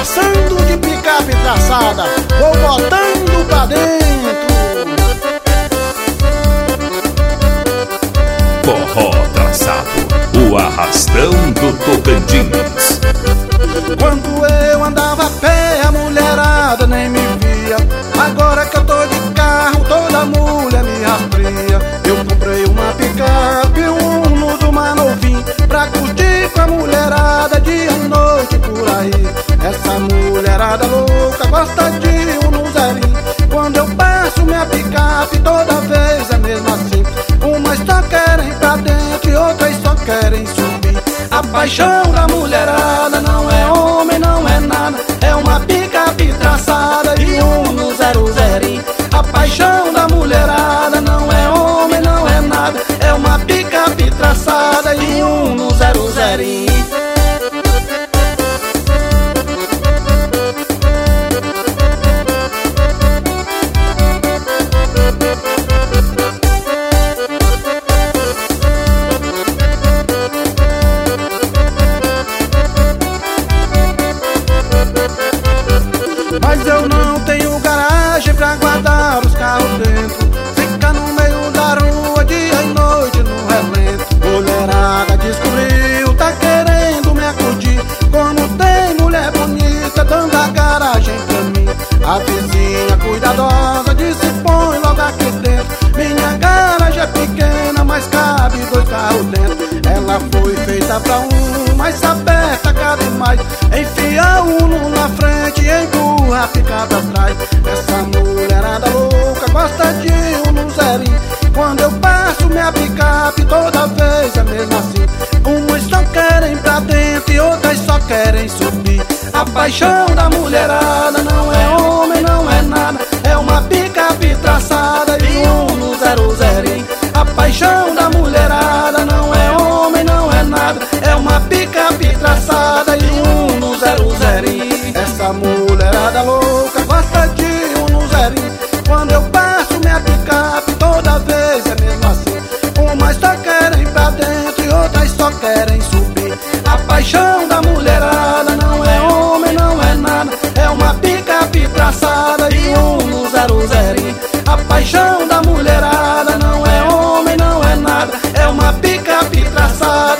passando de picape traçada, vou botando pra dentro. Forró Traçado, o arrastão do Tocantins. Quando eu andava a pé, a mulherada nem me via. Agora que eu tô de carro, toda mulher me rastreia. Eu comprei uma picape, um Uno do mais novinho, pra curtir com a mulherada dia e noite por aí. Essa mulherada louca gosta de um zerinho. Quando eu passo minha picape, toda vez é mesmo assim. Umas só querem pra dentro e outras só querem subir. A paixão da mulherada não é homem, não é nada, é uma picape traçada e um zero zerinho. A paixão da mulherada não é homem, não é nada, é uma picape traçada e um zero zerinho. Mas eu não tenho garagem pra guardar os carros dentro. Fica no meio da rua, dia e noite no relento. Mulherada descobriu, tá querendo me acudir. Como tem mulher bonita dando a garagem pra mim. A vizinha cuidadosa disse põe logo aqui dentro. Minha garagem é pequena, mas cabe 2 carros dentro. Ela foi feita pra um, mas aperta cabe mais. Enfia um na frente e empurra a picape atrás. Essa mulherada louca gosta de um zerinho. Quando eu passo minha picape, toda vez é mesmo assim. Umas só querem pra dentro e outras só querem subir. A paixão da mulherada não é homem, não é nada, é uma picape traçada e um zero zerinho. A paixão da mulherada não é homem, não é nada, é uma picape traçada e um zero zerinho. Essa mulherada louca gosta de um zerinho. Quando eu passo minha picape, toda vez é mesmo assim. Umas só querem pra dentro e outras só querem subir. A paixão da mulherada não é homem, não é nada, é uma picape traçada e um zero zerinho. A paixão da mulherada não é homem, não é nada, é uma picape traçada